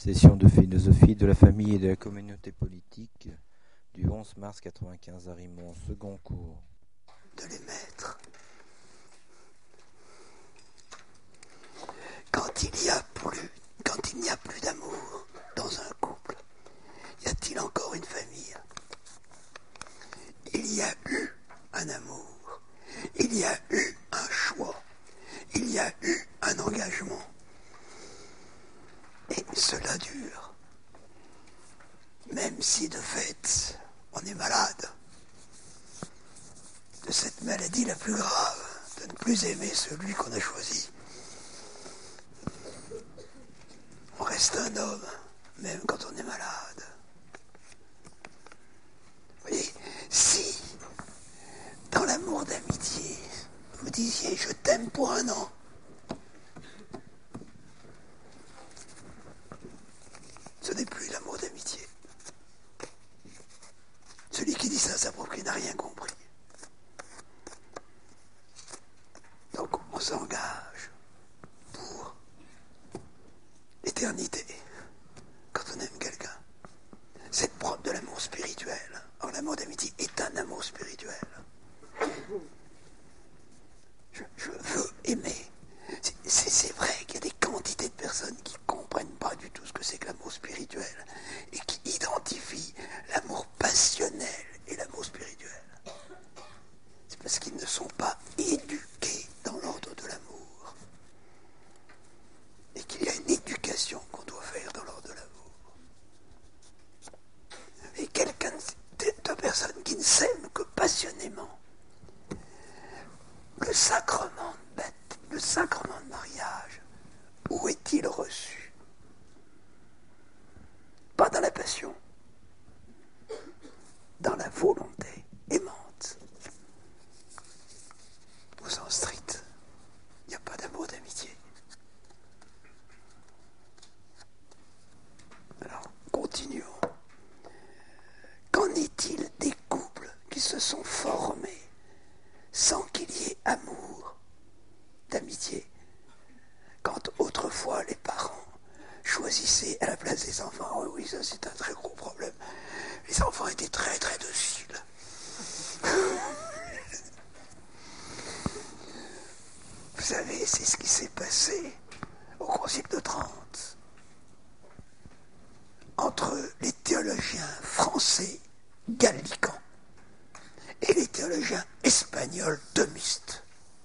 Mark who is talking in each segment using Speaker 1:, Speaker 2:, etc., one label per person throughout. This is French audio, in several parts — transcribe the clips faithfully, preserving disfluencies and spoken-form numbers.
Speaker 1: Session de philosophie de la famille et de la communauté politique du onze mars quatre-vingt-quinze à Rimont, second cours.
Speaker 2: De les mettre. Quand il y a plus, quand il n'y a plus d'amour dans un couple, y a-t-il encore une famille? Il y a eu un amour, il y a eu un choix, il y a eu un engagement. Et cela dure. Même si de fait, on est malade de cette maladie la plus grave, de ne plus aimer celui qu'on a choisi. On reste un homme, même quand on est malade. Vous voyez, si, dans l'amour d'amitié, vous disiez « je t'aime pour un an », ce n'est plus l'amour d'amitié. Celui qui dit ça à sa propre, il n'a rien compris. Donc on s'engage pour l'éternité quand on aime quelqu'un. C'est propre de l'amour spirituel. Or l'amour d'amitié est un amour spirituel. Je, je veux aimer. C'est, c'est, c'est vrai qu'il y a des quantités de personnes qui ne comprennent pas du tout ce que c'est que l'amour spirituel et qui identifient l'amour passionnel et l'amour spirituel. C'est parce qu'ils ne sont pas éduqués dans l'ordre de l'amour et qu'il y a une éducation qu'on doit faire dans l'ordre de l'amour. Et quelqu'un de, de personnes qui ne s'aiment que passionnément, le sacrement de baptême, le sacrement de mariage, où est-il reçu? Pas dans la passion, dans la volonté aimante. Au sens strict, il n'y a pas d'amour d'amitié. Alors, continuons. Qu'en est-il des couples qui se sont formés sans qu'il y ait amour d'amitié, quand autrefois les parents choisissaient à la place des enfants? Oh oui, ça c'est un très gros problème. Les enfants étaient très très dociles. Vous savez, c'est ce qui s'est passé au Concile de Trente entre les théologiens français gallicans et les théologiens espagnols thomistes.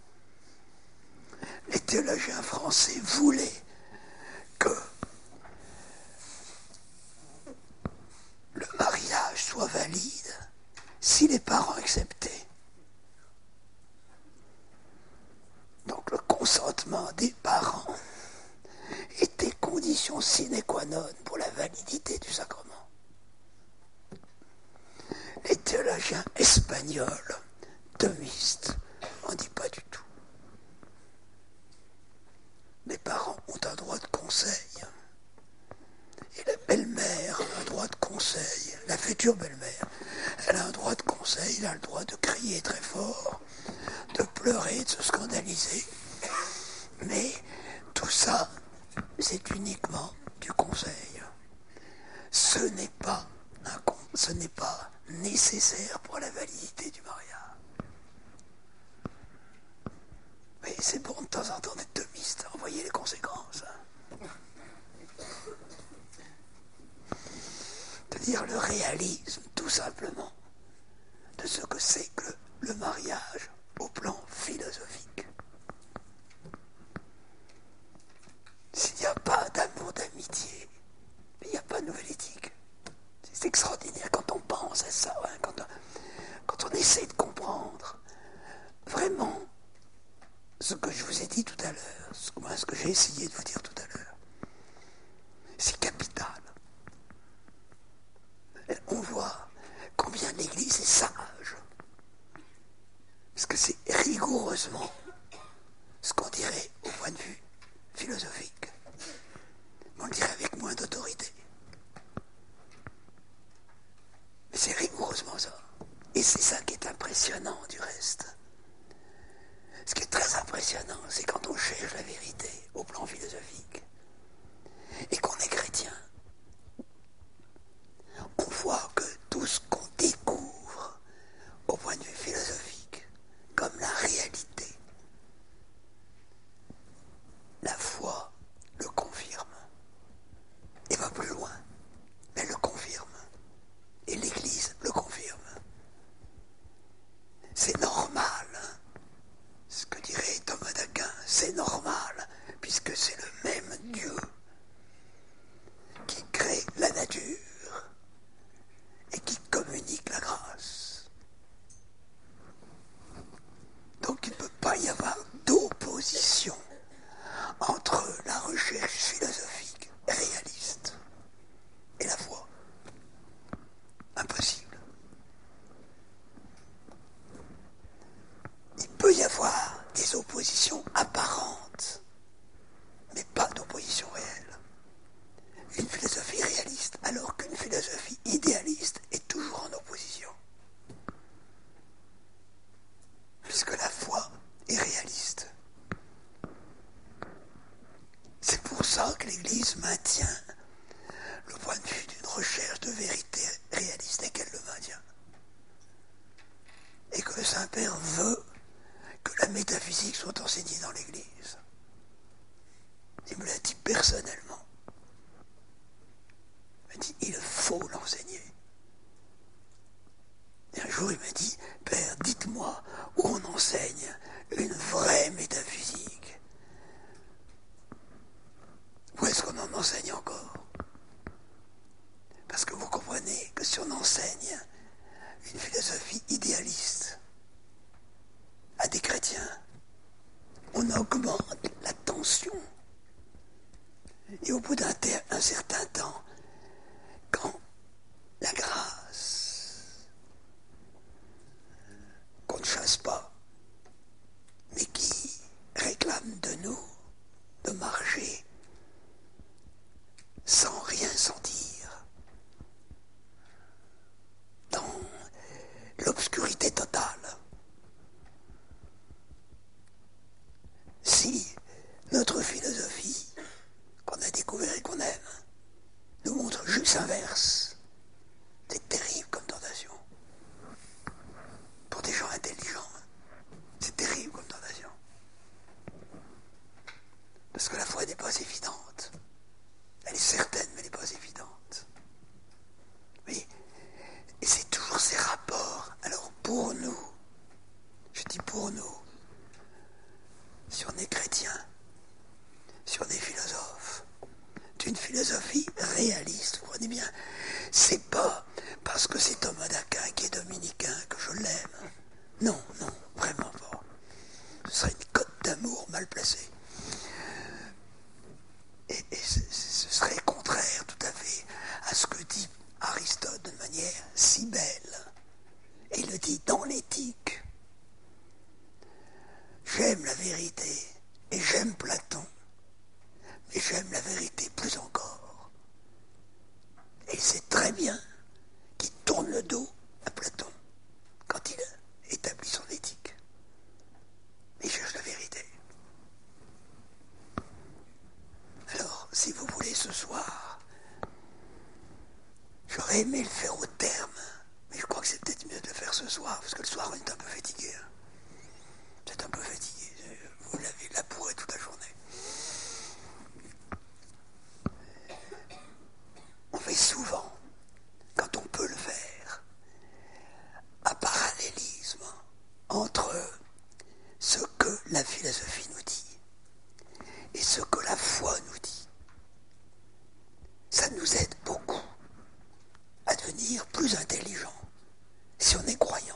Speaker 2: Les théologiens français voulaient que le mariage soit valide si les parents acceptaient. Donc le consentement des parents était condition sine qua non pour la validité du sacrement. Les théologiens espagnols, thomistes, on dit pas du tout. Les parents ont un droit de conseil. Et la belle-mère a un droit de conseil. La future belle-mère, elle a un droit de conseil, elle a le droit de crier très fort, de pleurer, de se scandaliser. Mais tout ça, c'est uniquement du conseil. Ce n'est pas un con, ce n'est pas nécessaire pour la validité du mariage. Mais c'est bon de temps en temps d'être thomiste, vous voyez les conséquences. C'est-à-dire le réalisme, tout simplement, de ce que c'est que le mariage au plan philosophique. S'il n'y a pas d'amour d'amitié, il n'y a pas de nouvelle éthique. C'est extraordinaire quand on pense à ça, hein, quand, on, quand on essaie de comprendre vraiment ce que je vous ai dit tout à l'heure, ce, ce que j'ai essayé de vous dire tout à l'heure. C'est capital. On voit combien l'Église est sage. Parce que c'est rigoureusement Saint-Père veut que la métaphysique soit enseignée dans l'Église. Il me l'a dit personnellement. Il m'a dit, il faut l'enseigner. Et un jour, il m'a dit, Père, dites-moi où on enseigne une vraie métaphysique. Où est-ce qu'on en enseigne encore? Parce que vous comprenez que si on enseigne une philosophie idéaliste à des chrétiens, on augmente la tension. Et au bout d'un ter- un certain temps, quand la grâce, qu'on ne chasse pas, mais qui réclame de nous de marcher sans rien sentir, dans l'obscurité totale. Si notre philosophie, qu'on a découvert et qu'on aime, nous montre juste l'inverse, c'est terrible comme tentation. Pour des gens intelligents, c'est terrible comme tentation. Parce que la foi n'est pas évidente. Elle est certaine, mais elle n'est pas évidente. Oui. Et c'est toujours ces rapports. Alors pour nous, je dis pour nous, si on est chrétien, si on est philosophe, d'une philosophie réaliste, vous comprenez bien, c'est pas parce que c'est Thomas d'Aquin qui est dominicain que je l'aime. Non, non, vraiment pas. Ce serait une cote d'amour mal placée. Et, et ce, ce serait contraire tout à fait à ce que dit Aristote de manière si belle. Et il le dit dans l'éthique. J'aime la vérité et j'aime Platon, mais j'aime la vérité plus encore. Et il sait très bien qu'il tourne le dos à Platon quand il établit son éthique. Mais il cherche la vérité. Alors, si vous voulez, ce soir, j'aurais aimé le faire au terme, mais je crois que c'est peut-être mieux de le faire ce soir, parce que le soir, on est un peu fatigué. Hein. Vous êtes un peu fatigué, vous l'avez labouré toute la journée. On fait souvent, quand on peut le faire, un parallélisme entre ce que la philosophie nous dit et ce que la foi nous dit. Ça nous aide beaucoup à devenir plus intelligents si on est croyant.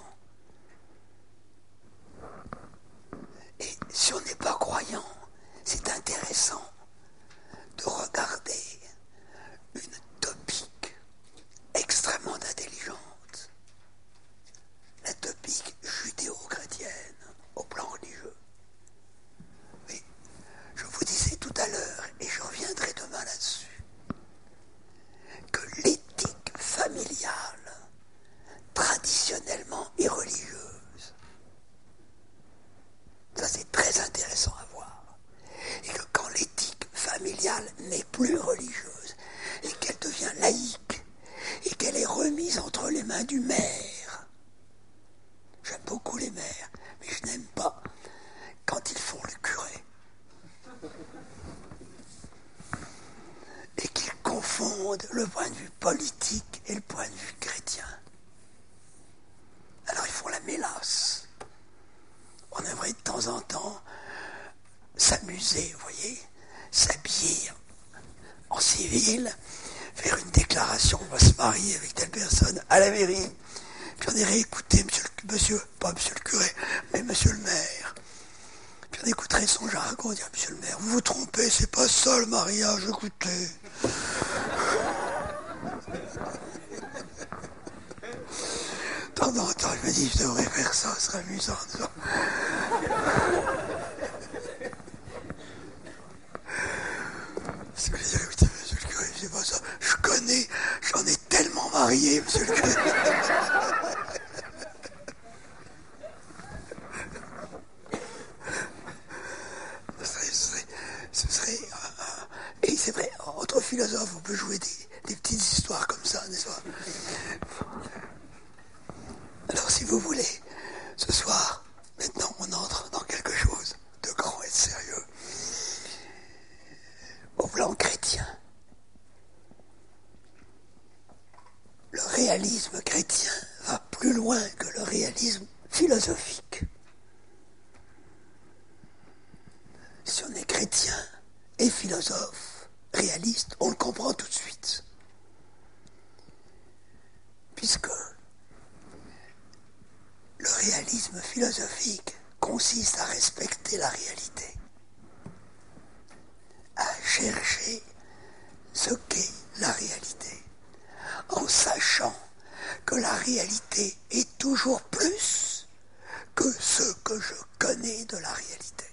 Speaker 2: Et si on n'est pas croyant, c'est intéressant de regarder une topique extrêmement intelligente, la topique judéo-chrétienne au plan religieux. Mais je vous disais tout à l'heure, et je reviendrai demain là-dessus, que l'éthique familiale, traditionnellement et religieuse, ça c'est très intéressant à voir, et que quand l'éthique familiale n'est plus religieuse, et qu'elle devient laïque, et qu'elle est remise entre les mains du maire, j'aime beaucoup les maires, mais je n'aime pas quand ils font le curé. Et qu'ils confondent le point de vue politique et le point de vue chrétien. Alors ils font la mélasse. On aimerait de temps en temps s'amuser, vous voyez, s'habiller en civil, faire une déclaration, on va se marier avec telle personne à la mairie, puis on irait écouter monsieur, le, monsieur, pas monsieur le curé, mais monsieur le maire. Puis on écouterait son jargon, on dirait, monsieur le maire, vous vous trompez, c'est pas ça le mariage, écoutez. De temps en temps, je me dis, je devrais faire ça, ce serait amusant. Ça. Parce que je dirais, écoutez, monsieur le curé, c'est pas ça. Je connais, j'en ai tellement marié, monsieur le curé. ce serait, ce serait, ce serait euh, et c'est vrai, entre philosophes, on peut jouer des, des petites histoires comme ça, n'est-ce pas? Alors, si vous voulez, Ce soir, maintenant, on entre dans quelque chose de grand et de sérieux. Au plan chrétien, le réalisme chrétien va plus loin que le réalisme philosophique. Si on est chrétien et philosophe, réaliste, on le comprend tout de suite. Puisque le réalisme philosophique consiste à respecter la réalité, à chercher ce qu'est la réalité, en sachant que la réalité est toujours plus que ce que je connais de la réalité.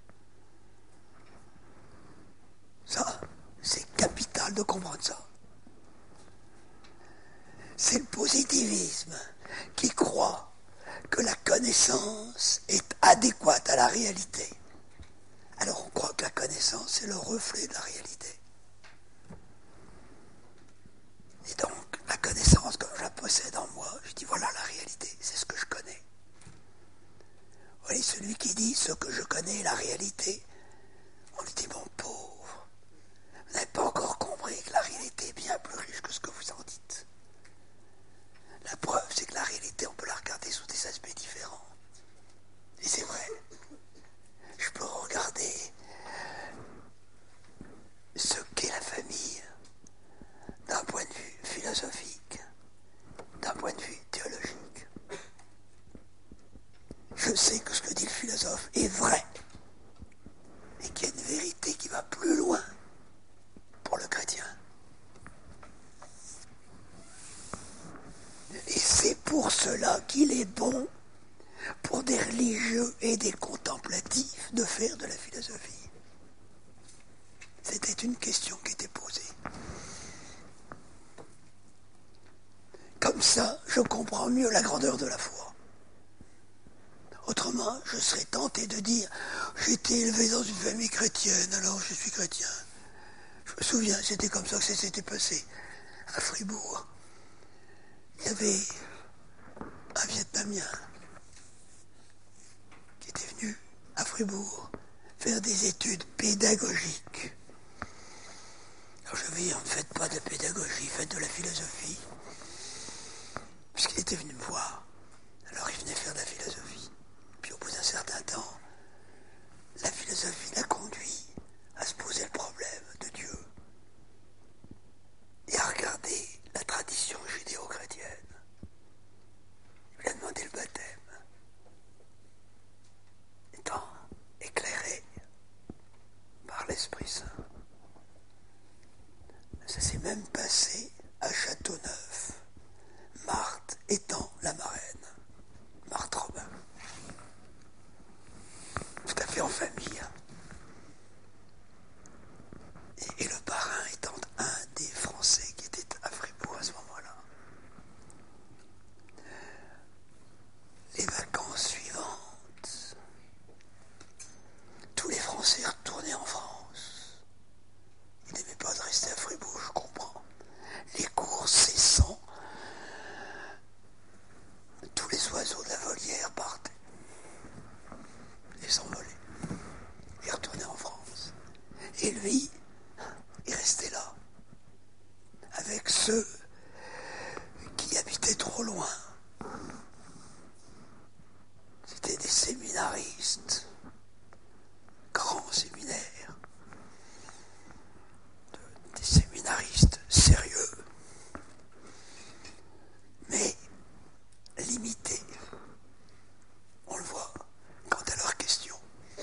Speaker 2: Ça, c'est capital de comprendre ça. C'est le positivisme qui croit que la connaissance est adéquate à la réalité. Alors on croit que la connaissance est le reflet de la réalité. Et donc, la connaissance, comme je la possède en moi, je dis voilà la réalité, c'est ce que je connais. Vous voyez, celui qui dit ce que je connais est la réalité, on lui dit mon pauvre, vous n'avez pas encore compris que la réalité est bien plus riche que ce que vous en dites. La preuve, c'est que la réalité, on peut la regarder sous des aspects différents. Et c'est vrai. Je peux regarder ce qu'est la famille d'un point de vue philosophique, d'un point de vue théologique. Je sais que ce que dit le philosophe est vrai, et qu'il y a une vérité qui va plus loin pour le chrétien. Et c'est pour cela qu'il est bon pour des religieux et des contemplatifs de faire de la philosophie. C'était une question qui était posée. Comme ça, je comprends mieux la grandeur de la foi. Autrement, je serais tenté de dire « J'ai été élevé dans une famille chrétienne, alors je suis chrétien. » Je me souviens, c'était comme ça que ça s'était passé à Fribourg. Il y avait un Vietnamien qui était venu à Fribourg faire des études pédagogiques. Alors je lui ai dit, ne faites pas de la pédagogie, faites de la philosophie. Puisqu'il était venu me voir. Alors il venait faire de la philosophie. Puis au bout d'un certain temps, la philosophie l'a conduit à se poser le problème de Dieu et à regarder la tradition judéo-chrétienne. Il lui a demandé le baptême. Étant éclairé par l'Esprit Saint. Ça s'est même passé à Châteauneuf, Marthe étant la marraine, Marthe Robin. Tout à fait en famille. Et, et le parrain étant un des Français qui était à Fribourg à ce moment-là. Les vacances suivantes, tous les Français retournaient en France. Ils n'aimaient pas de rester à Fribourg, je comprends. Les cours cessant, tous les oiseaux de la volière partaient et s'envolaient. Ils retournaient en France. Et lui, il restait là, avec ceux qui habitaient trop loin. C'était des séminaristes, grands séminaires, des séminaristes sérieux, mais limités. On le voit quant à leurs questions.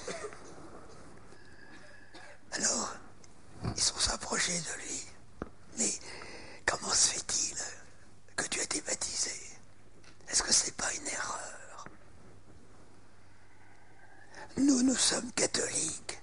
Speaker 2: Alors, ils sont s'approchés de lui. Mais comment se fait-il que tu as été baptisé? Est-ce que ce n'est pas une erreur? Nous, nous sommes catholiques.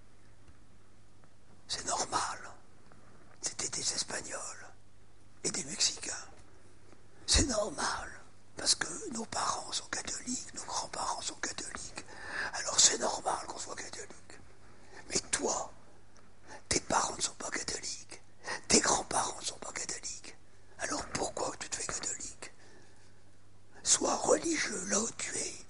Speaker 2: C'est normal. C'était des Espagnols et des Mexicains. C'est normal, parce que nos parents sont catholiques, nos grands-parents sont catholiques. Alors c'est normal qu'on soit catholique. Mais toi, tes parents ne sont pas catholiques, tes grands-parents ne sont pas catholiques. Alors pourquoi tu te fais catholique? Sois religieux là où tu es,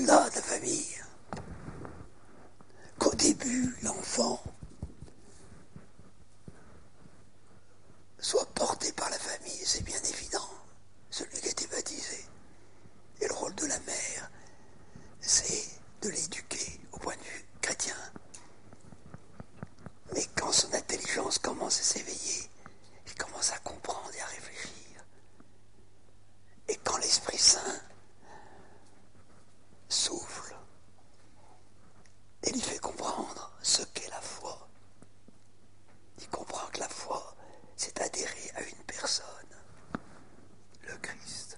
Speaker 2: au-delà de la famille. Qu'au début, l'enfant soit porté par la famille, c'est bien évident, celui qui a été baptisé. Et le rôle de la mère, c'est de l'éduquer au point de vue chrétien. Mais quand son intelligence commence à s'éveiller, il commence à comprendre et à réfléchir. Et quand l'Esprit Saint souffle et lui fait comprendre ce qu'est la foi, il comprend que la foi, c'est adhérer à une personne, le Christ.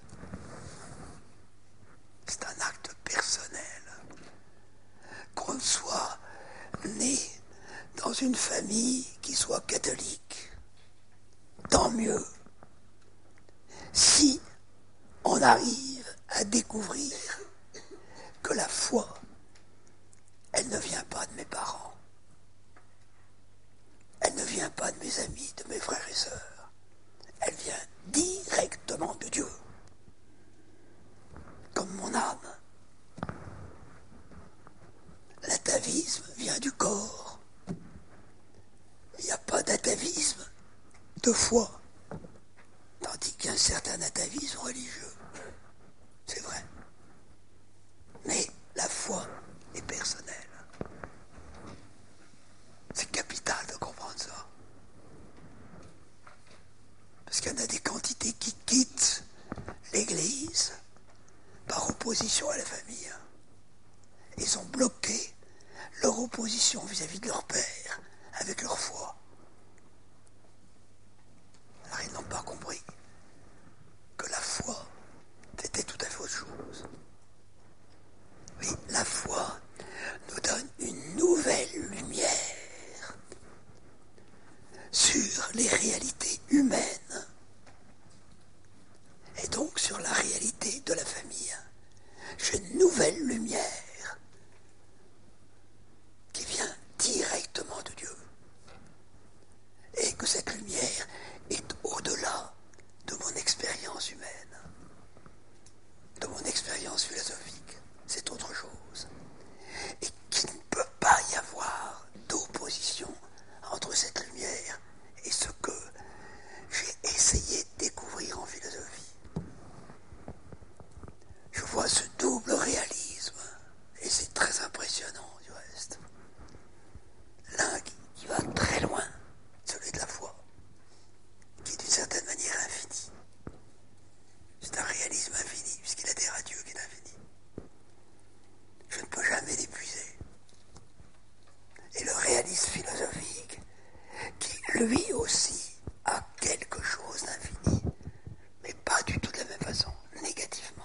Speaker 2: C'est un acte personnel. Qu'on soit né dans une famille qui soit catholique, tant mieux. Si on arrive à découvrir que la foi, elle ne vient pas de mes parents, elle ne vient pas de mes amis, de mes frères et sœurs, elle vient directement de Dieu, comme mon âme. L'atavisme vient du corps. Il n'y a pas d'atavisme de foi, tandis qu'il y a un certain atavisme religieux. C'est vrai. Mais la foi est personnelle. C'est capital de comprendre ça. Parce qu'il y en a des quantités qui quittent l'Église par opposition à la famille. Ils ont bloqué leur opposition vis-à-vis de leur père avec leur foi. Alors ils n'ont pas compris que la foi, c'était tout à fait autre chose. Oui, la foi nous donne une nouvelle lumière sur les réalités humaines et donc sur la réalité de la famille. J'ai une nouvelle lumière qui vient directement de Dieu. Et que cette lumière est au-delà de mon expérience humaine, de mon expérience philosophique. C'est autre chose. Et qu'il ne peut pas y avoir d'opposition entre cette lumière et ce que j'ai essayé de découvrir en philosophie. Je vois ce double réalisme, et c'est très impressionnant du reste. L'un qui, qui va très loin, celui de la foi, qui est d'une certaine manière infini. C'est un réalisme infini, puisqu'il adhère à Dieu qui est infini. Je ne peux jamais l'épuiser. Et le réalisme philosophique, qui lui aussi a quelque chose d'infini, mais pas du tout de la même façon, négativement,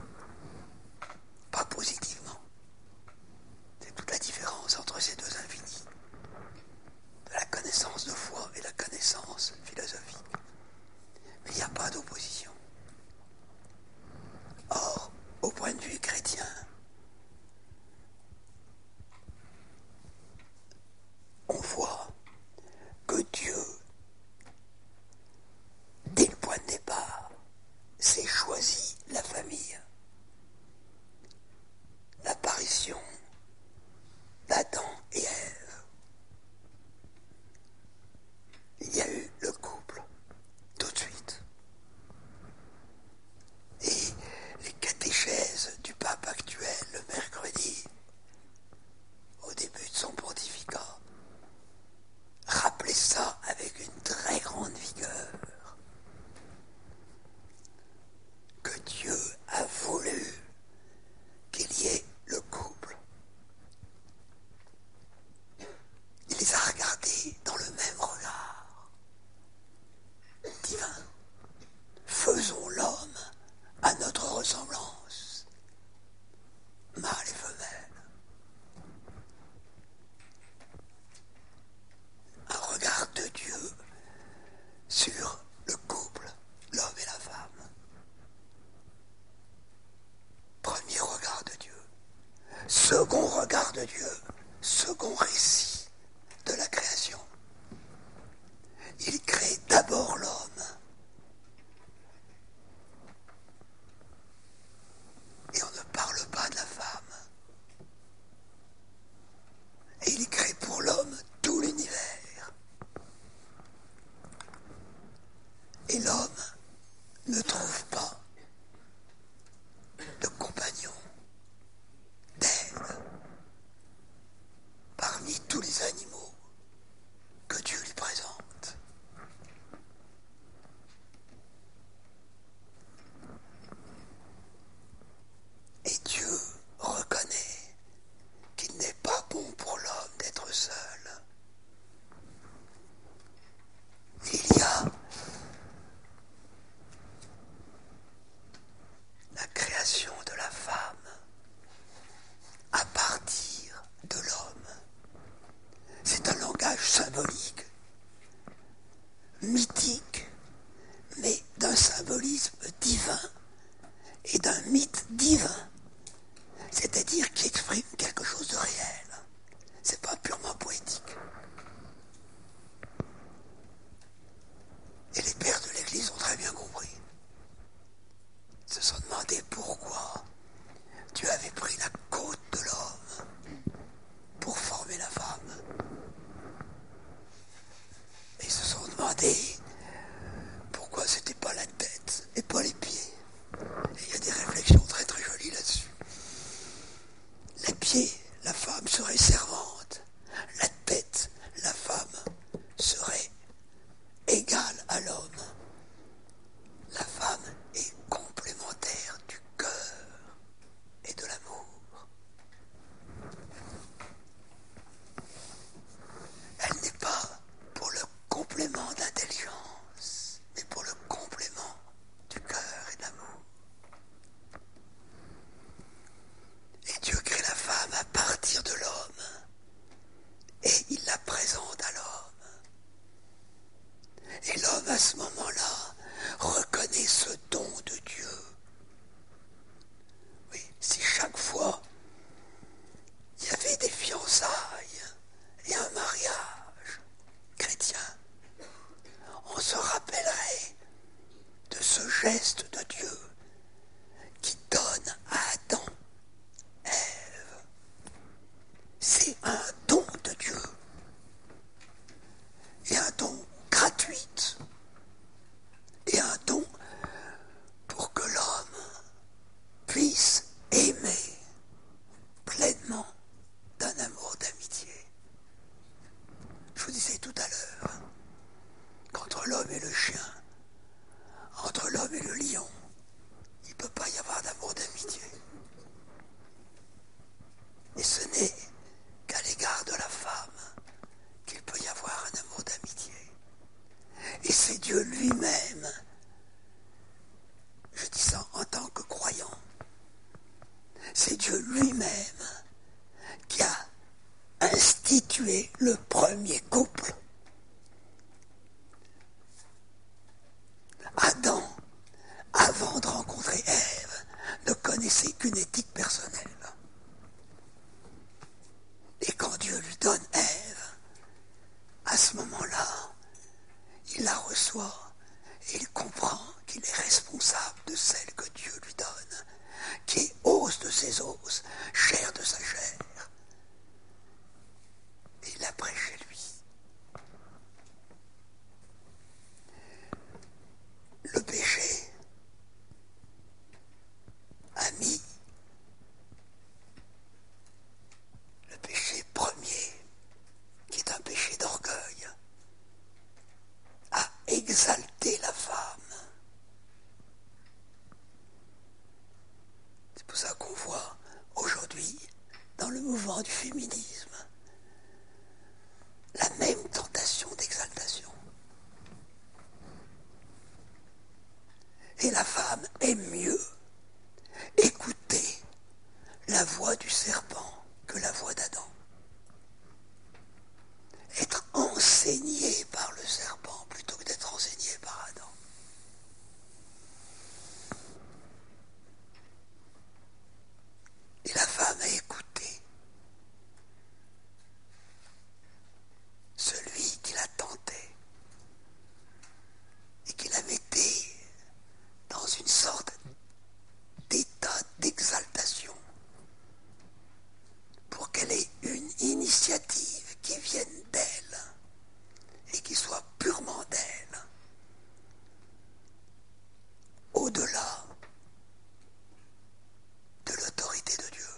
Speaker 2: pas positivement. C'est toute la différence entre ces deux infinis, de la connaissance de foi et la connaissance philosophique. Mais il n'y a pas d'opposition. Or, au point de vue chrétien, on voit que Dieu, dès le point de départ, s'est choisi la famille. L'apparition d'Adam et Ève. Il y a eu le couple, tout de suite. Et les catéchèses du pape actuel, le mercredi, au début de son pontificat, rappelaient ça avec une très grande vigueur. Que Dieu a voulu qu'il y ait le couple. Il les a regardés dans le même regard divin. Faisons l'homme à notre ressemblance, mâle et femelle. Un regard de Dieu sur le couple, l'homme et la femme. Premier regard de Dieu. Second regard de Dieu, second récit de la création. Il crée d'abord l'homme. Et on ne parle pas de la femme. c'est-à-dire qui exprime quelque chose de réel. C'est pas purement poétique. Et les pères de l'Église ont très bien compris. Ils se sont demandé pourquoi Dieu avait pris la côte de l'homme pour former la femme. Et ils se sont demandé pourquoi c'était pas la tête et pas les pieds. Et il y a des réflexions très très jolies là-dessus. Les pieds, la femme serait servante. La tête, la femme serait égale à l'homme. La femme est complémentaire du cœur et de l'amour. Elle n'est pas pour le complément d'intelligence, mais pour le complément du cœur et de l'amour. Et Dieu crée la femme à partir de l'homme, et il la présente à l'homme. Et l'homme, à ce moment-là, reconnaît ce don de Dieu. Oui, si chaque fois il y avait des fiançailles et un mariage chrétien, on se rappellerait de ce geste de Dieu qui donne à Adam Ève. C'est un don de Dieu. Et un don gratuit. Et un don pour que l'homme puisse aimer pleinement d'un amour d'amitié. Je vous disais tout à l'heure qu'entre l'homme et le chien, entre l'homme et le lion, il ne peut pas y avoir d'amour d'amitié. Et ce n'est qu'à l'égard de la femme qu'il peut y avoir un amour d'amitié. Et c'est Dieu lui-même, je dis ça en tant que croyant, c'est Dieu lui-même qui a institué le premier couple. Adam, avant de rencontrer Ève, ne connaissait qu'une éthique personnelle. Et quand Dieu lui donne Ève, à ce moment-là, il la reçoit et il comprend qu'il est responsable de celle que Dieu lui donne, qui est os de ses os, chair de sa chair. Et il la prête chez lui. Le péché a mis le péché premier, qui est un péché d'orgueil, a exalté la femme. C'est pour ça qu'on voit aujourd'hui, dans le mouvement du féminisme, la même tentation d'exaltation. Et la femme aime mieux écouter la voix du serpent que la voix d'Adam. Être enseigné par le serpent plutôt que d'être enseigné par Adam. Et la femme a écouté celui qui la tentait et qui la mettait dans une sorte d'état d'exaltation pour qu'elle ait une initiative qui vienne d'elle et qui soit purement d'elle, au-delà de l'autorité de Dieu,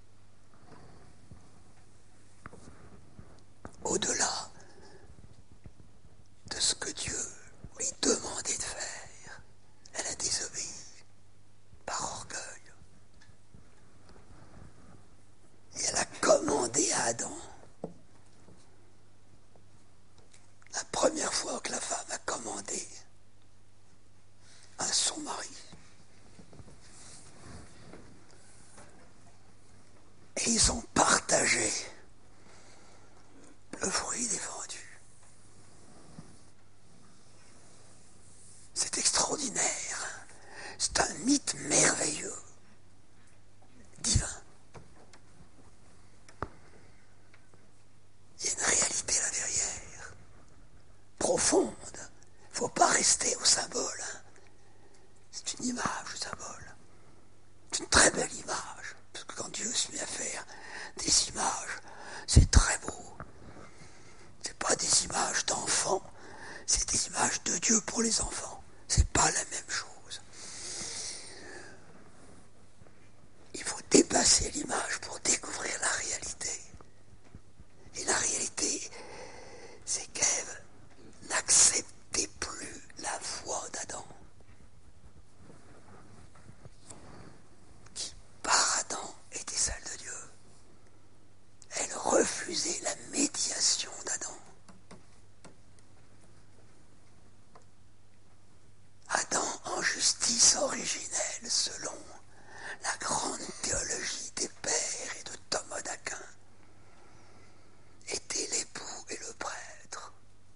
Speaker 2: au-delà de ce que Dieu lui demandait de faire. Elle a désobéi par orgueil. Et elle a commandé à Adam. La première fois que la femme a commandé à son mari. Et ils ont partagé le fruit défendu. C'est extraordinaire. C'est un mythe merveilleux, divin. rester au symbole. Hein. C'est une image, le symbole. C'est une très belle image. Parce que quand Dieu se met à faire des images, c'est très beau. C'est pas des images d'enfants, c'est des images de Dieu pour les enfants. C'est pas la même chose. Il faut dépasser l'image pour découvrir la réalité. Et la réalité, c'est qu'Ève n'acceptait plus la voix d'Adam. Qui, par Adam, était celle de Dieu. Elle refusait la médiation d'Adam. Adam, en justice originelle, selon la grande théologie des pères et de Thomas d'Aquin, était l'époux et le prêtre.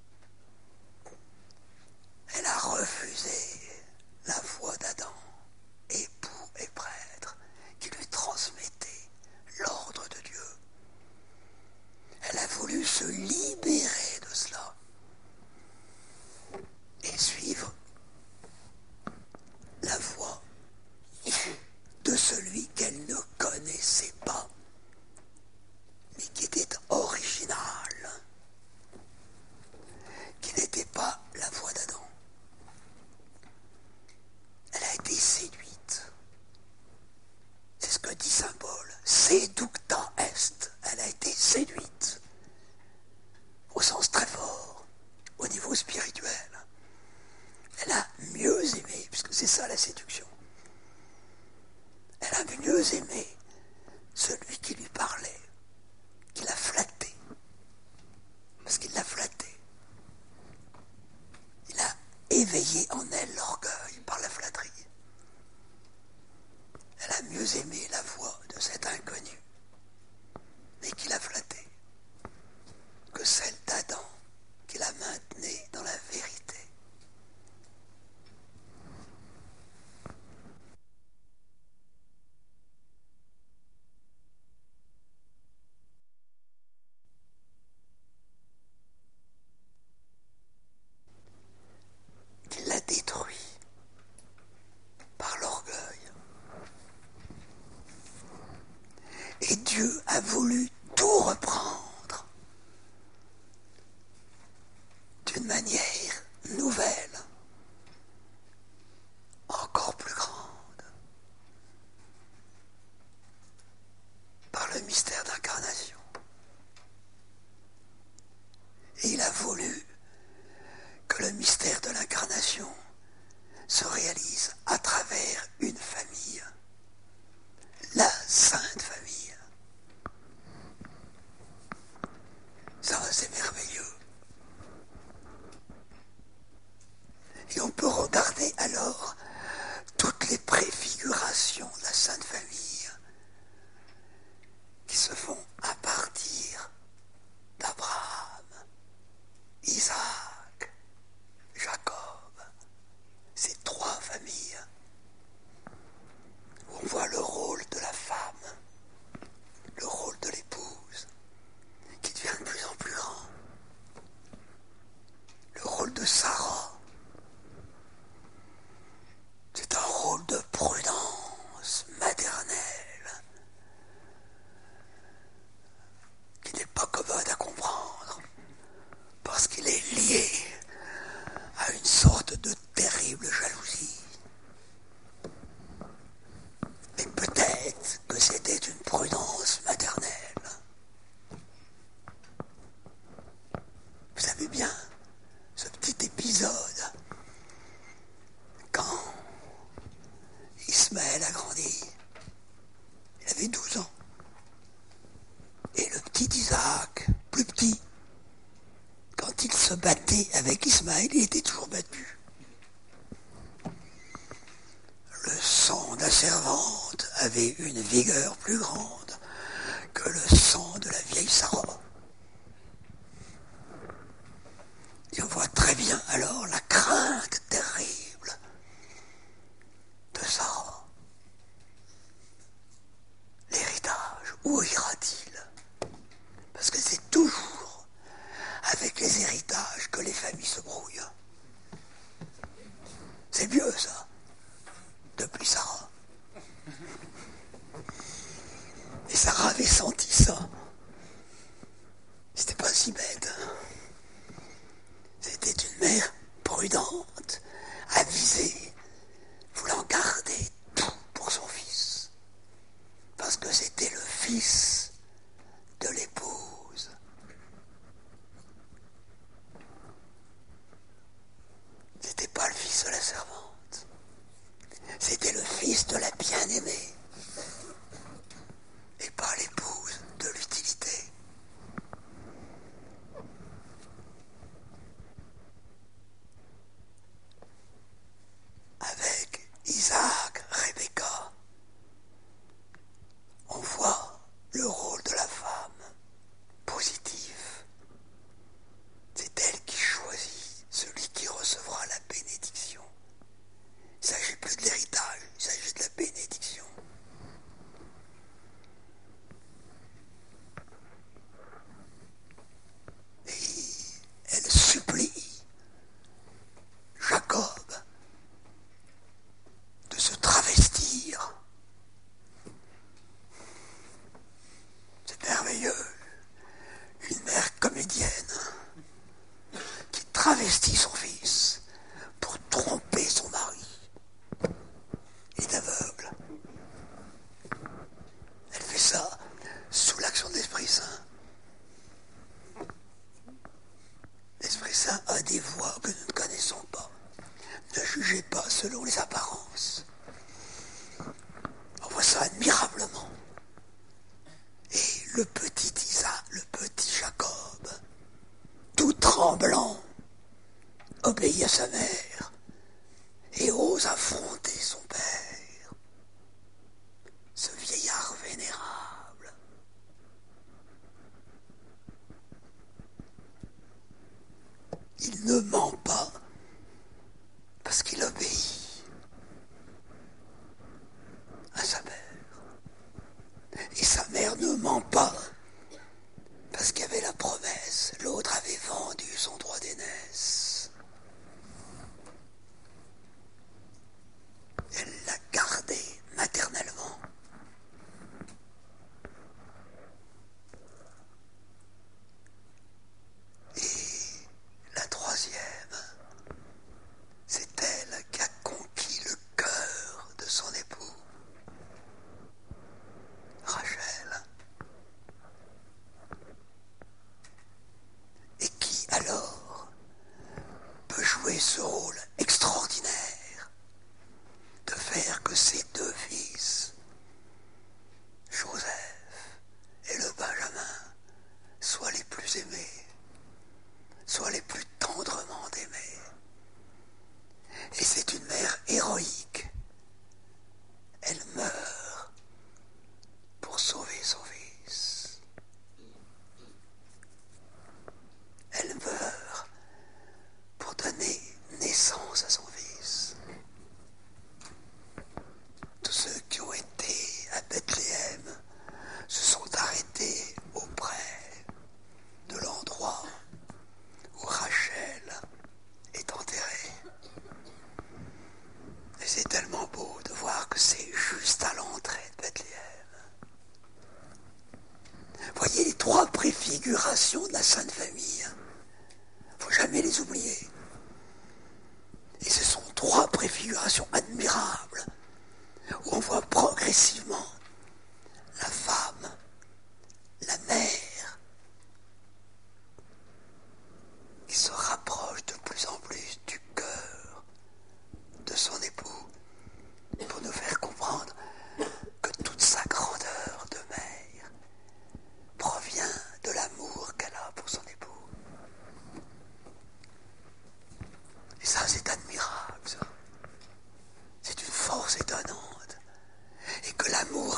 Speaker 2: Elle a refusé la voix d'Adam, époux et prêtre, qui lui transmettait l'ordre de Dieu. Elle a voulu se libérer de cela et suivre la voix de celui qu'elle ne connaissait pas, mais qui était original, qui n'était pas la voix d'Adam. Elle a été séduite. C'est ce que dit saint Paul. Seducta est. Elle a été séduite. Au sens très fort, au niveau spirituel. Elle a mieux aimé, puisque c'est ça la séduction. Elle a mieux aimé celui qui lui parlait, qui l'a flatté. Parce qu'il l'a flatté. Il a éveillé en elle l'orgueil par la flatterie. Elle a mieux aimé la voix de cet inconnu, mais qui l'a flatté, que celle d'Adam, qui la maintenait dans la vérité. Qui l'a détruit par l'orgueil. Et Dieu a voulu tout reprendre d'une manière nouvelle, encore plus grande, par le mystère d'incarnation. Et il a voulu que le mystère de l'incarnation se réalise à travers une famille, la Sainte Famille. Ça, c'est merveilleux. Et on peut regarder alors toutes les préfigurations de la Sainte Famille qui se font à partir d'Abraham, Isaac, Jacob. Ces trois familles où on voit le rôle de la femme, le rôle de l'épouse, qui devient de plus en plus grand. Le rôle de Sarah, c'est un rôle de prudence maternelle qui n'est pas commode à comprendre parce qu'il est lié à une sorte de terrible jalousie. Mais peut-être que c'était une prudence maternelle. Vous savez bien, ce petit épisode, quand Ismaël a grandi, il avait douze ans. Et le petit Isaac, plus petit, quand il se battait avec Ismaël, il était toujours battu. Le sang de la servante avait une vigueur plus grande que le sang de la vieille Sarah. Et on voit très bien alors la crainte terrible de Sarah. L'héritage, où ira-t-il? Parce que c'est toujours avec les héritages que les familles se brouillent. C'est vieux, ça. Depuis Sarah. Et Sarah avait senti ça. C'était pas si bête. C'était une mère prudente, avisée, voulant garder tout pour son fils. Parce que c'était le fils de l'épouse. C'était pas le fils de la servante. C'était le fils de la bien-aimée. Et pas l'épouse de l'utilité. Avec Isaac, Rebecca, on voit le rôle de la femme positif. C'est elle qui choisit celui qui recevra la bénédiction. Il ne s'agit plus de l'héritage, il s'agit de la bénédiction. Et elle supplie Jacob de se travestir. C'est merveilleux. Une mère comédienne qui travestit son fils pour tromper son mari. Il est aveugle. Elle fait ça sous l'action de l'Esprit Saint. L'Esprit Saint a des voies que nous ne connaissons pas. Ne jugez pas selon les apparences. On voit ça admirablement. Et le petit Isaac, le petit Jacob, tout tremblant, obéit à sa mère et ose affronter son père. Ce vieillard vénérable. Il ne ment pas parce qu'il obéit à sa mère. Et sa mère ne ment pas parce qu'il y avait la promesse. L'autre avait vendu son droit d'aînesse. Elle l'a gardé maternellement. Et la troisième, c'est elle qui a conquis le cœur de son époux, Rachel, et qui alors peut jouer ce rôle extraordinaire de faire que ses deux fils, Joseph et le Benjamin, soient les plus aimés, soient les plus tendrement aimés. Et c'est une mère héroïque. Elle meurt pour sauver son fils. Elle meurt pour donner naissance à son fils. Tous ceux qui ont été à Bethléem se sont arrêtés auprès de l'endroit où Rachel est enterrée. Et c'est tellement beau de voir que c'est juste à l'entrée de Bethléem. Voyez les trois préfigurations de la Sainte Famille. Il ne faut jamais les oublier. Et ce sont trois préfigurations admirables où on voit progressivement la femme, la mère, qui se rapproche de plus en plus du cœur de son époux pour nous faire comprendre que toute sa grandeur de mère provient de l'amour qu'elle a pour son époux. Et ça, c'est admirable, ça. C'est une force étonnante. Et que l'amour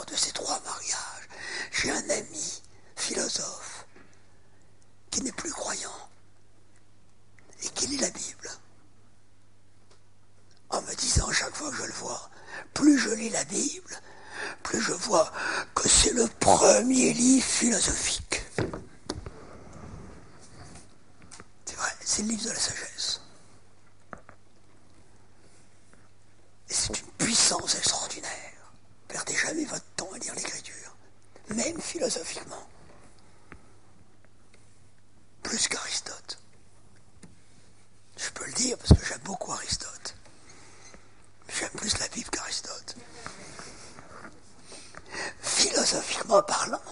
Speaker 2: l'horreur de ces trois mariages. J'ai un ami philosophe qui n'est plus croyant et qui lit la Bible. En me disant chaque fois que je le vois, plus je lis la Bible, plus je vois que c'est le premier livre philosophique. C'est vrai, c'est le livre de la sagesse. Et c'est une puissance extraordinaire. Perdez jamais votre temps à lire l'Écriture, même philosophiquement. Plus qu'Aristote. Je peux le dire parce que j'aime beaucoup Aristote. J'aime plus la Bible qu'Aristote. Philosophiquement parlant,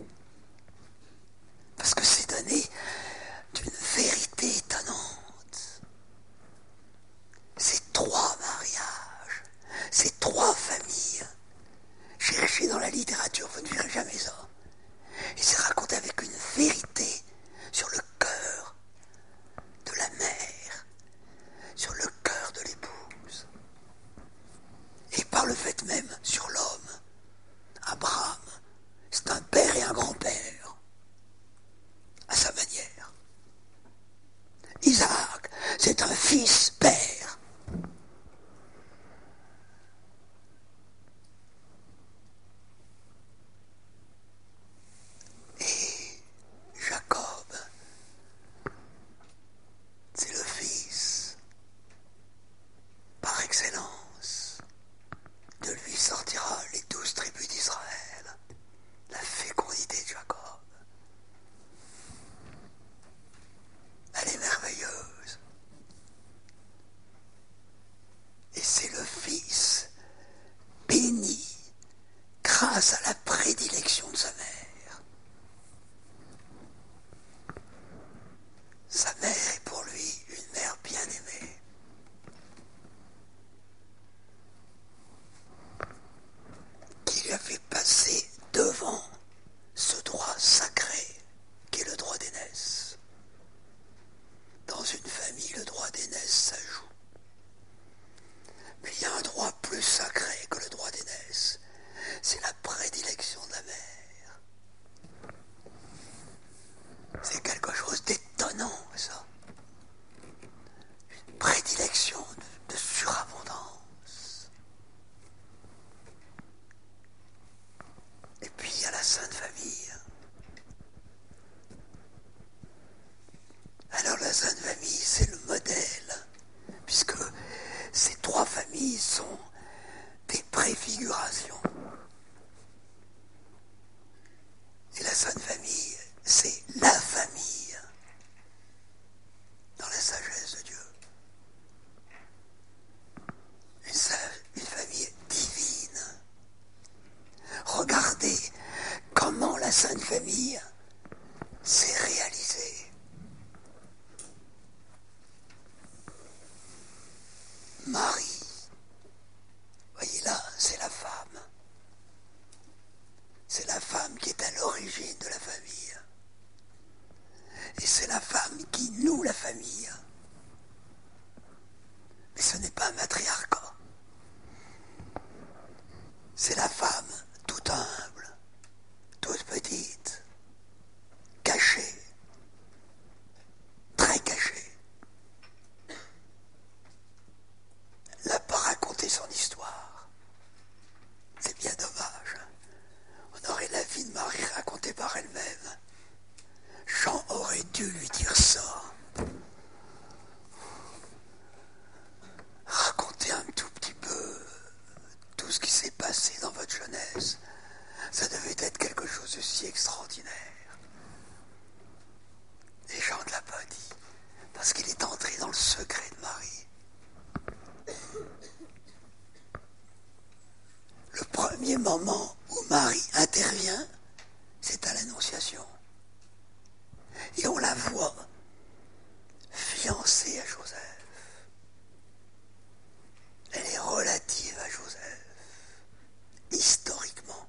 Speaker 2: parce que c'est donné d'une vérité étonnante. Ces trois mariages, ces trois familles, cherchez dans la littérature, vous ne verrez jamais ça. Et c'est raconté avec une vérité sur le cœur de la mère, sur le cœur de l'épouse, et par le fait même sur l'homme. Abraham, c'est un père et un grand-père, à sa manière. Isaac, c'est un fils-père. Et Jacob, c'est le fils, par excellence. De lui sortira les douze tribus d'Israël, la fécondité de Jacob. Elle est merveilleuse. Et c'est le fils béni grâce à la prédilection de sa mère. Sa mère est pour lui une mère bien-aimée. Qui lui a fait passer devant ce droit sacré qu'est le droit d'aînesse. Dans une famille, le droit d'aînesse, ça joue. Mais il y a un droit plus sacré que le droit d'aînesse. C'est la prédilection de la mère. C'est quelque chose d'étonnant, ça. Une prédilection de, de surabondance. Et puis il y a la Sainte Famille. Alors la Sainte Famille, c'est le modèle, puisque ces trois familles sont des préfigurations. Et la Sainte Famille, c'est la famille dans la sagesse de Dieu. Une, une famille divine. Regardez comment la Sainte Famille s'est réalisée. Marie, voyez là, c'est la femme. C'est la femme qui est à l'origine de la famille. Et c'est la femme qui noue la famille. Mais ce n'est pas un matriarcat. C'est la femme toute humble, toute petite, cachée, très cachée. Elle n'a pas raconté son histoire. C'est bien dommage. On aurait la vie de Marie racontée par elle-même. Jean aurait dû lui dire ça. Racontez un tout petit peu tout ce qui s'est passé dans votre jeunesse. Ça devait être quelque chose de si extraordinaire. Et Jean ne l'a pas dit, parce qu'il est entré dans le secret de Marie. Le premier moment où Marie intervient, c'est à l'Annonciation. Et on la voit fiancée à Joseph. Elle est relative à Joseph, historiquement.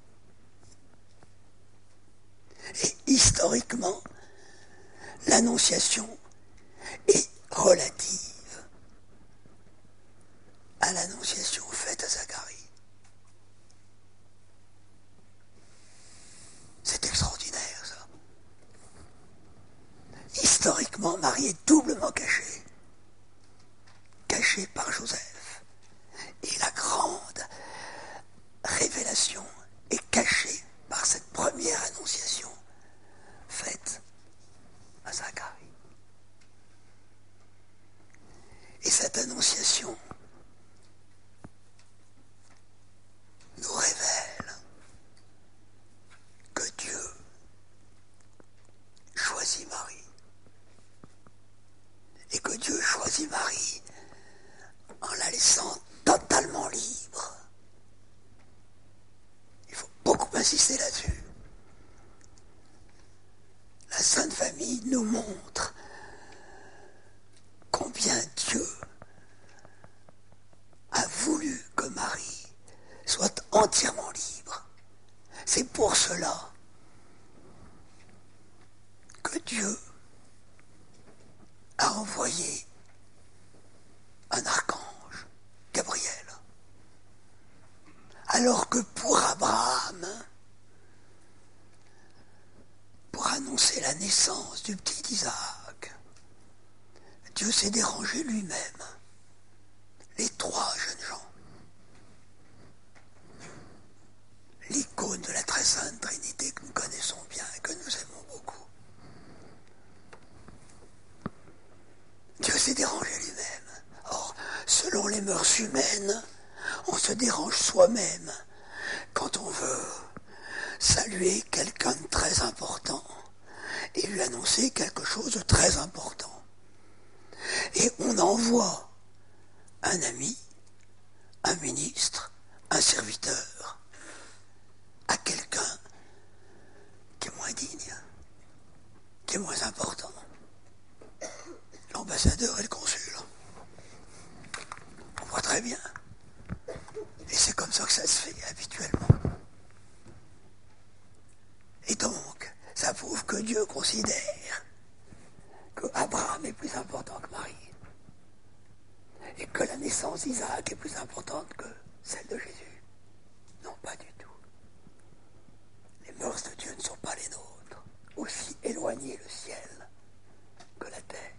Speaker 2: Et historiquement, l'Annonciation est relative à l'Annonciation faite à Zacharie. Marie est doublement cachée. Cachée par Joseph. Et la grande révélation est cachée par cette première annonciation faite à Zacharie. Et cette annonciation nous révèle que Dieu choisit Marie. Et que Dieu choisit Marie en la laissant totalement libre. Il faut beaucoup insister là-dessus. La Sainte Famille nous montre combien Dieu a voulu que Marie soit entièrement libre. C'est pour cela que Dieu a envoyé un archange, Gabriel. Alors que pour Abraham, pour annoncer la naissance du petit Isaac, Dieu s'est dérangé lui-même, les trois jeunes gens. L'icône de la très sainte Trinité que nous connaissons bien et que nous aimons beaucoup. Dieu s'est dérangé lui-même. Or, selon les mœurs humaines, on se dérange soi-même quand on veut saluer quelqu'un de très important et lui annoncer quelque chose de très important. Et on envoie un ami, un ministre, un serviteur à quelqu'un qui est moins digne, qui est moins important. L'ambassadeur et le consul. On voit très bien. Et c'est comme ça que ça se fait habituellement. Et donc, ça prouve que Dieu considère que Abraham est plus important que Marie. Et que la naissance d'Isaac est plus importante que celle de Jésus. Non, pas du tout. Les mœurs de Dieu ne sont pas les nôtres. Aussi éloigné le ciel que la terre.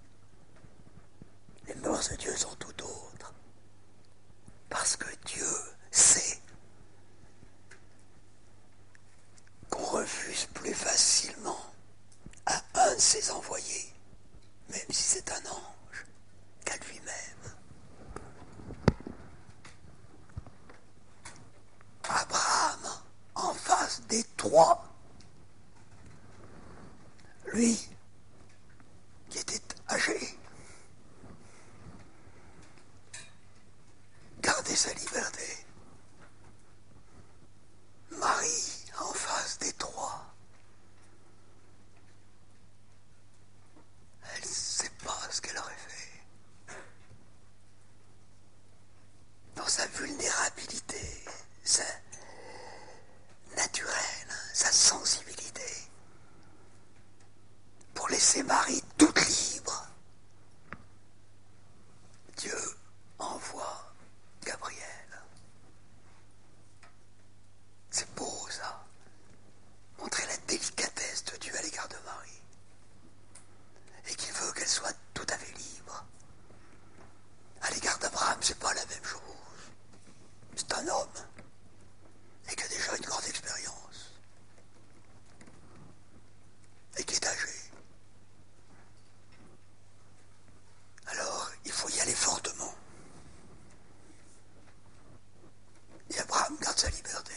Speaker 2: Les mœurs de Dieu sont tout autres. Parce que Dieu sait qu'on refuse plus facilement à un de ses envoyés, même si c'est un ange, qu'à lui-même. Abraham, en face des trois, lui, qui était âgé, gardait sa liberté. Marie, en face des trois, elle ne sait pas ce qu'elle aurait fait. Dans sa vulnérabilité, sa naturelle, sa sensibilité, pour laisser Marie toute libre, Dieu envoie Gabriel. C'est beau ça, montrer la délicatesse de Dieu à l'égard de Marie, et qu'il veut qu'elle soit tout à fait libre. À l'égard d'Abraham, c'est pas la même chose. C'est un homme, et qui a déjà une grande expérience, et qui est âgé. Alors, il faut y aller fortement. Et Abraham garde sa liberté.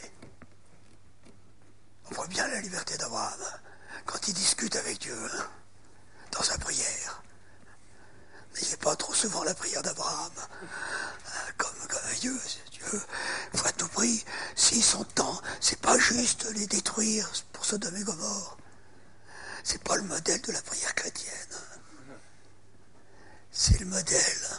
Speaker 2: On voit bien la liberté d'Abraham quand il discute avec Dieu, hein, dans sa prière. N'ayez pas trop souvent la prière d'Abraham hein, comme, comme Dieu. Dieu, il faut à tout prix, s'ils sont temps, c'est pas juste les détruire pour Sodome et Gomorrhe. C'est pas le modèle de la prière chrétienne. C'est le modèle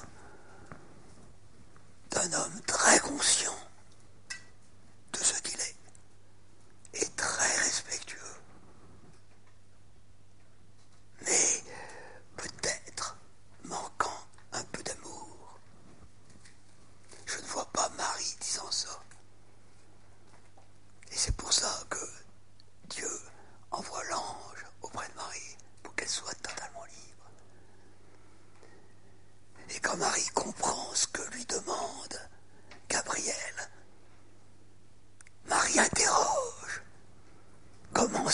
Speaker 2: d'un homme très conscient de ce qu'il est et très respectueux. Mais peut-être manquant un peu d'amour. Je ne vois pas Marie disant ça. Et c'est pour ça que Dieu envoie l'ange auprès de Marie pour qu'elle soit totalement libre.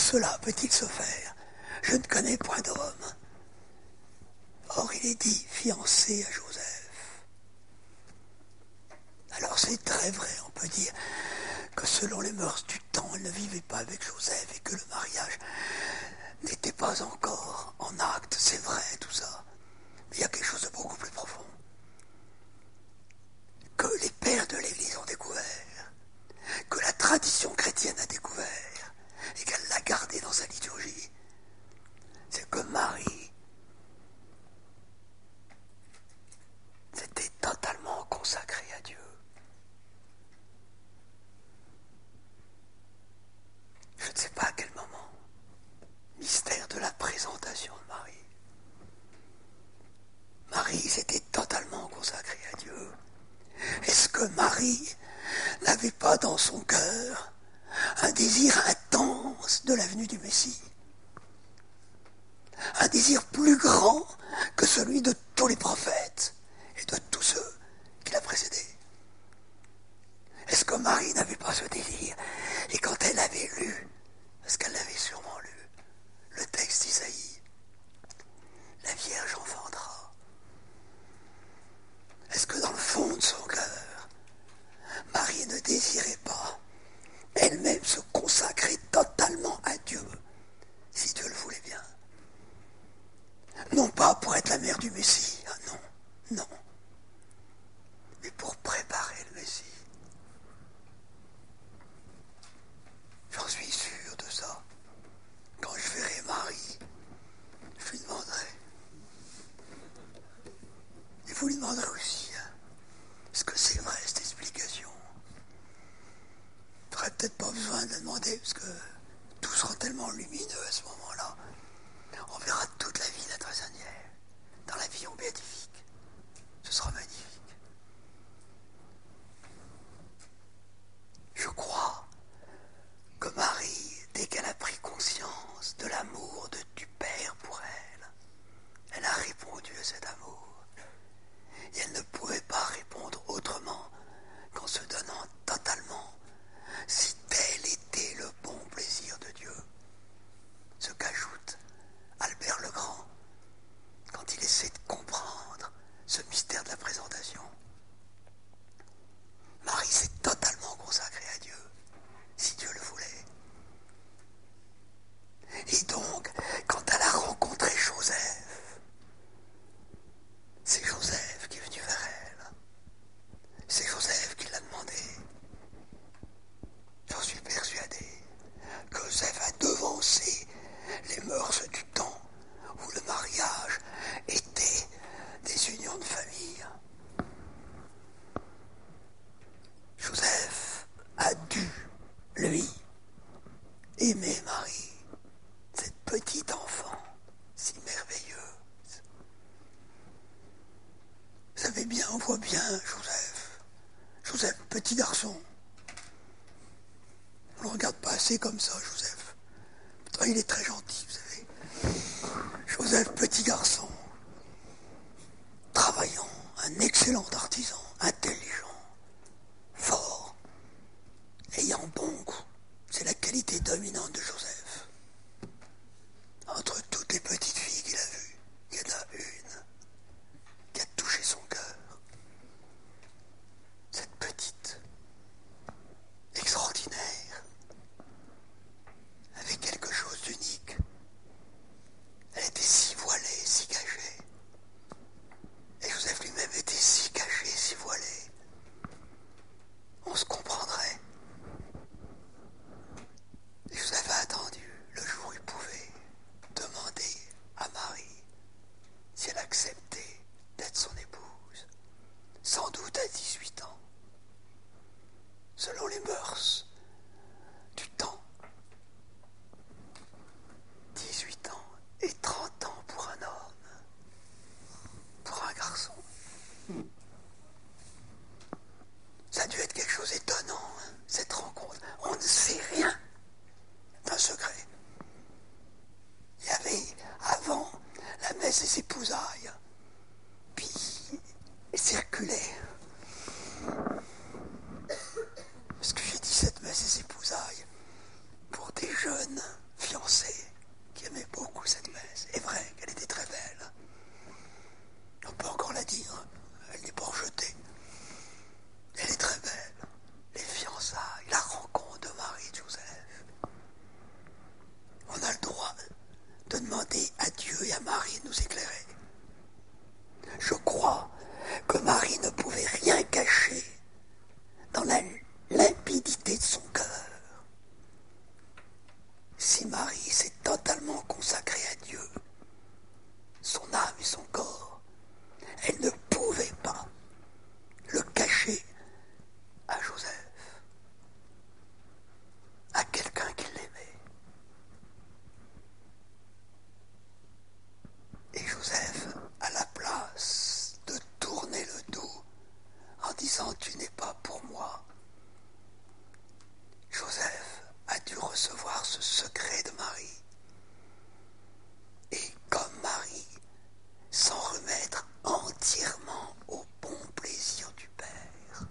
Speaker 2: cela peut-il se faire? Je ne connais point d'homme. Or il est dit fiancé à Joseph. Alors c'est très vrai, on peut dire que selon les mœurs du temps, elle ne vivait pas avec Joseph et que le mariage n'était pas encore en acte, c'est vrai tout ça. Mais il y a quelque chose de beaucoup plus profond que les pères de l'Église ont découvert, que la tradition chrétienne a découvert et qu'elle l'a gardé dans sa liturgie. C'est que Marie s'était totalement consacrée à Dieu. Je ne sais pas à quel moment, mystère de la présentation de Marie. Marie s'était totalement consacrée à Dieu. Est-ce que Marie n'avait pas dans son cœur un désir intense de la venue du Messie? Un désir plus grand que celui de tous les prophètes et de tous ceux qui l'a précédé. Est-ce que Marie n'avait pas ce désir? Et quand elle avait lu, parce qu'elle l'avait sûrement lu, le texte d'Isaïe, la Vierge enfantera. Est-ce que dans le fond de son cœur, Marie ne désirait pas elle-même se consacrer totalement à Dieu, si Dieu le voulait bien? Non pas pour être la mère du Messie, ah non, non, mais pour préparer le Messie. J'en suis sûr de ça. Quand je verrai Marie, je lui demanderai. Et vous lui demanderez aussi, hein, est-ce que c'est vrai cette explication? Il n'aurait peut-être pas besoin de la demander, parce que tout sera tellement lumineux à ce moment-là. On verra toute la vie d'être trésanière, dans la vision béatifique. Ce sera magnifique. Je crois que Marie, dès qu'elle a pris conscience de l'amour de, du Père pour elle, elle a répondu à cet amour. Et elle ne pouvait pas répondre autrement qu'en se donnant totalement, si tel était le bon plaisir de Dieu. Ce qu'ajoute Albert le Grand quand il essaie de comprendre ce mystère de la présentation. Marie s'est totalement consacrée à Dieu, si Dieu le voulait. Et donc, quand elle a rencontré Joseph, c'est Joseph qui est venu vers elle. C'est Joseph qui l'a demandé. J'en suis persuadé que Joseph a devancé les mœurs du temps où le mariage était des unions de famille. Joseph a dû, lui, aimer Marie, cette petite enfant si merveilleuse. Vous savez bien, on voit bien Joseph. Joseph, petit garçon. On ne le regarde pas assez comme ça, Joseph. Pourtant, il est très gentil, vous savez. Joseph, petit garçon, travaillant, un excellent artisan, intelligent, fort, ayant bon goût. C'est la qualité dominante de Joseph. Entre toutes les petites filles qu'il a vues, il y en a une qui a touché son cœur. Cette petite, extraordinaire, avait quelque chose d'unique. Elle était si voilée, si cachée. Et Joseph lui-même était si caché, si voilé. On se comprendrait. Et Joseph a attendu le jour où il pouvait demander à Marie si elle acceptait d'être son épouse. Sans doute à dix-huit ans. Selon les mœurs du temps. dix-huit ans et trente ans pour un homme. Pour un garçon. Ça a dû être quelque chose d'étonnant, hein, cette rencontre. On ne sait rien d'un secret. Il y avait avant la messe des épousailles. Puis il circulait. Parce que j'ai dit cette messe des épousailles pour des jeunes fiancée qui aimait beaucoup cette messe. C'est vrai qu'elle était très belle. On peut encore la dire, elle n'est pas rejetée. Elle est très belle. Les fiançailles, la rencontre de Marie et de Joseph. On a le droit de demander à Dieu et à Marie de nous éclairer. Je crois que Marie ne pouvait rien cacher dans la limpidité de son cœur. Si Marie s'est totalement consacrée à Dieu, son âme et son corps, elle ne pouvait pas le cacher à Joseph, à quelqu'un qui l'aimait. Et Joseph a la place de tourner le dos en disant « Tu n'es pas pour moi ». Joseph a dû recevoir ce secret de Marie. Et comme Marie, s'en remettre entièrement au bon plaisir du Père.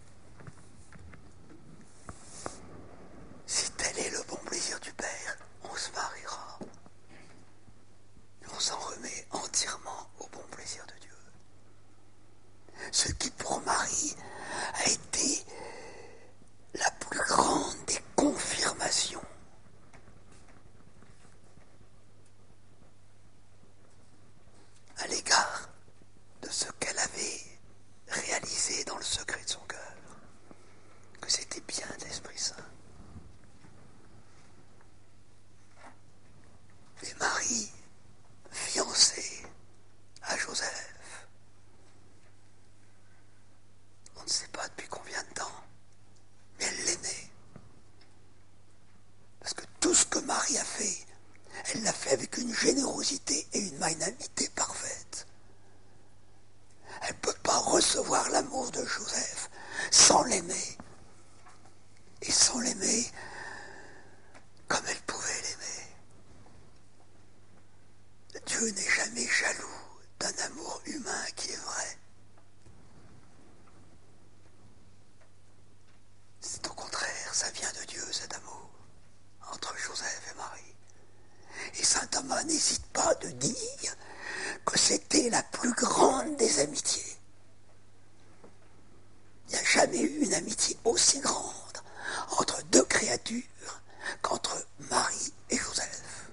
Speaker 2: Si tel est le bon plaisir du Père, on se mariera. On s'en remet entièrement au bon plaisir de Dieu. Ce qui pour Marie a été la plus grande des confirmations. À l'égard de ce qu'elle avait réalisé dans le secret de son cœur, que c'était bien l'Esprit Saint. Et Marie, fiancée à Joseph, on ne sait pas depuis combien de temps, mais elle l'aimait. Parce que tout ce que Marie a fait, elle l'a fait avec une générosité et une magnanimité parfaite. Elle ne peut pas recevoir l'amour de Joseph sans l'aimer. Et sans l'aimer comme elle pouvait l'aimer. Dieu n'est jamais jaloux d'un amour humain qui est vrai. C'est au contraire, ça vient de Dieu cet amour, entre Joseph et Marie. Et saint Thomas n'hésite pas de dire que c'était la plus grande des amitiés. Il n'y a jamais eu une amitié aussi grande entre deux créatures qu'entre Marie et Joseph.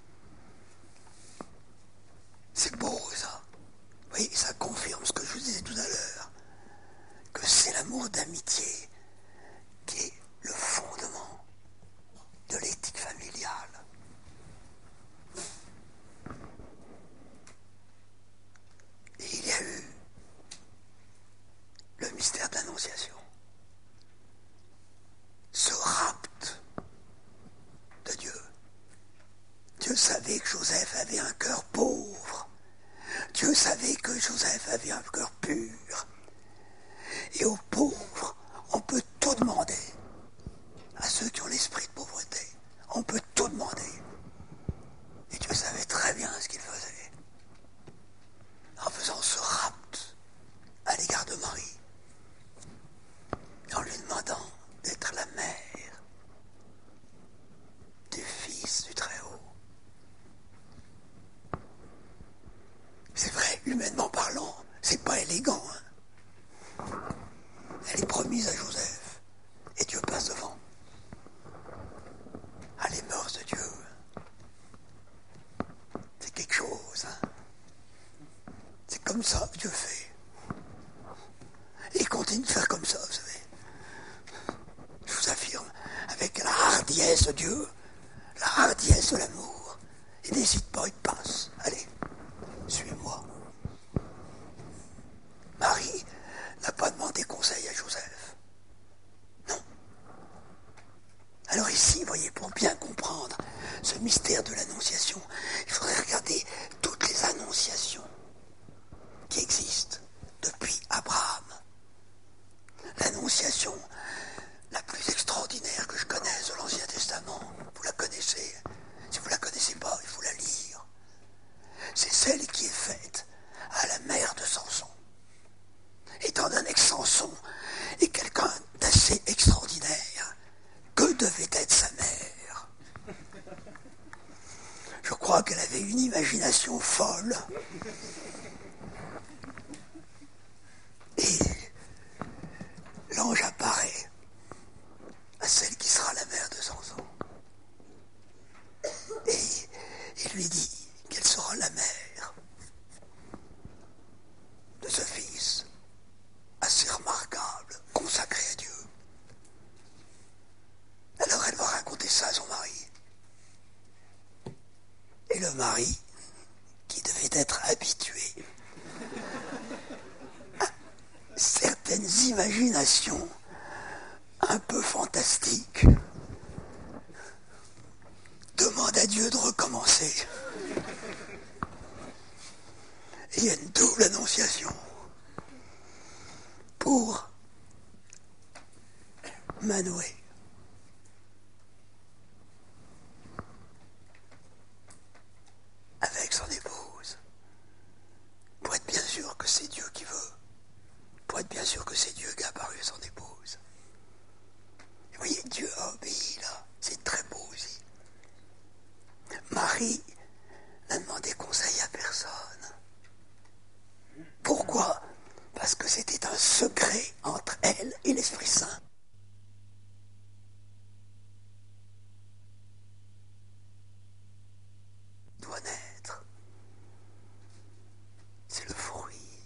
Speaker 2: C'est beau ça. Oui, ça confirme ce que je vous disais tout à l'heure, que c'est l'amour d'amitié qui est le fondement de l'éthique familiale. Et il y a eu le mystère de l'Annonciation. Ce rapt de Dieu. Dieu savait que Joseph avait un cœur pauvre. Dieu savait que Joseph avait un cœur pur. Et aux pauvres, on peut tout demander. À ceux qui ont l'esprit de pauvreté, on peut tout demander. Et Dieu savait très bien ce qu'il faisait. En faisant ce rapt à l'égard de Marie, et en lui demandant d'être la mère du Fils du Très-Haut. C'est vrai, humainement parlant, c'est pas élégant. Hein. Elle est promise à Joseph, et Dieu passe devant. À les mœurs de Dieu. C'est quelque chose, hein. C'est comme ça que Dieu fait. Et il continue de faire comme ça, vous savez. Je vous affirme, avec la hardiesse de Dieu, la hardiesse de l'amour. Il n'hésite pas, il passe. Allez, suis-moi. Marie n'a pas demandé conseil à Joseph. Non. Alors ici, voyez, pour bien comprendre ce mystère de l'Annonciation, il faudrait regarder toutes les annonciations qui existent depuis Abraham. L'annonciation la plus extraordinaire que je connaisse de l'Ancien Testament, vous la connaissez. Si vous ne la connaissez pas, il faut la lire. C'est celle qui est faite à la mère de Samson. Étant donné que Samson est quelqu'un d'assez extraordinaire, que devait être sa mère? crois qu'elle avait une imagination folle. Et l'ange apparaît à celle qui sera la mère de Samson. Et il lui dit qu'elle sera la mère de ce fils assez remarquable, consacré à Dieu. Alors elle va raconter ça à son mari. Et le mari, qui devait être habitué à certaines imaginations un peu fantastiques, demande à Dieu de recommencer. Et il y a une double annonciation pour Manoé. Avec son épouse. Pour être bien sûr que c'est Dieu qui veut. Pour être bien sûr que c'est Dieu qui a apparu à son épouse. Vous voyez, Dieu a obéi là. C'est très beau aussi. Marie n'a demandé conseil à personne. Pourquoi ? Parce que c'était un secret entre elle et l'Esprit Saint. Doit naître. C'est le fruit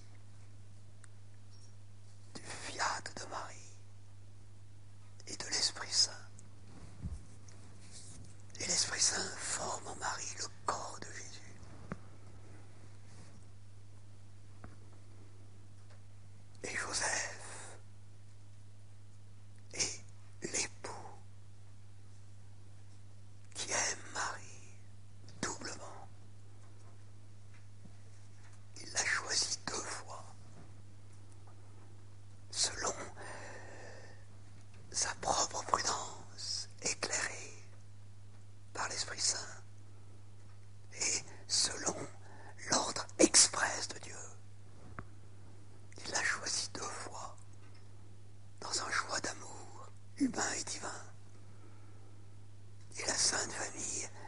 Speaker 2: du fiat de Marie et de l'Esprit Saint. Et l'Esprit Saint forme en Marie le corps de Jésus. Et Joseph est l'époux qui aime Marie doublement. Il l'a choisi deux fois, selon sa propre prudence, éclairée par l'Esprit Saint, et selon l'ordre express de Dieu. Il l'a choisi deux fois, dans un choix d'amour humain et divin. Et la Sainte Famille